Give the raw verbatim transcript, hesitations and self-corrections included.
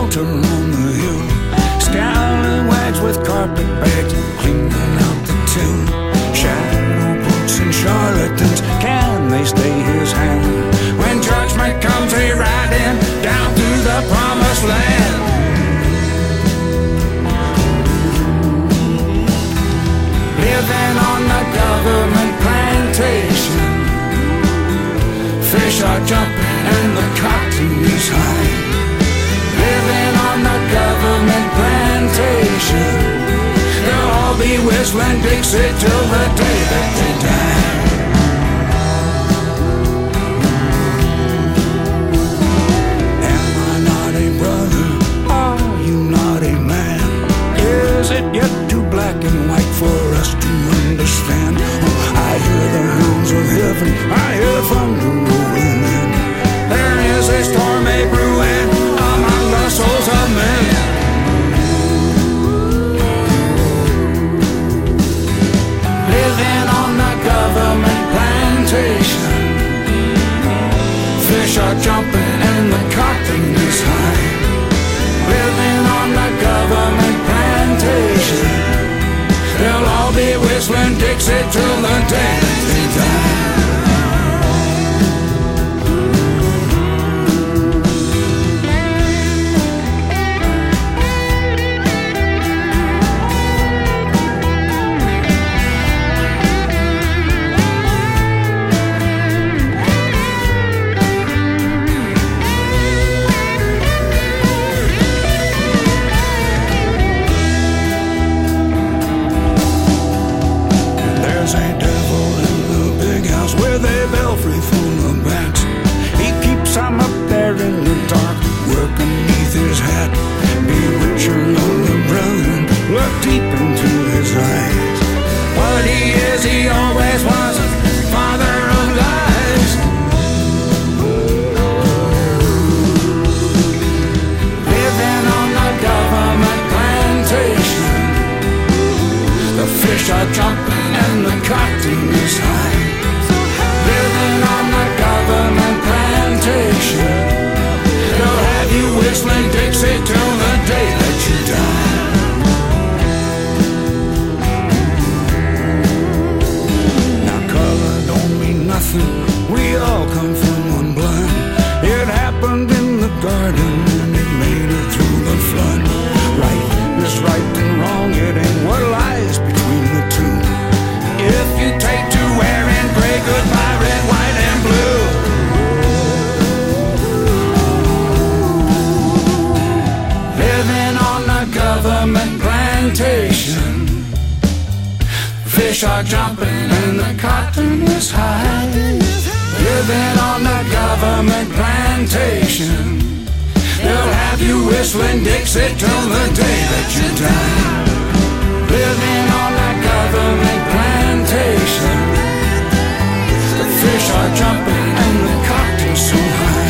shelter on the hill. Scallywags with carpet bags cleaning out the till. Shadow boots and charlatans, can they stay his hand? When judgment comes he riding down through the promised land. Living on the government plantation, fish are jumping and the cotton is high. Living on the government plantation, they'll all be whistling Dixie till the day that they die. Am I not a brother? Are you not a man? Is it yet too black and white for us to understand? Oh, I hear the hounds of heaven, I hear thunder rolling in. There is a storm a brewing among the souls of men. Living on the government plantation, fish are jumping and the cotton is high. Living on the government plantation, they'll all be whistling Dixie till the day that they die. Fish are jumping and the cotton is high. Living on the government plantation, they'll have you whistling Dixie till the day that you die. Living on the government plantation, the fish are jumping and the cotton's so high.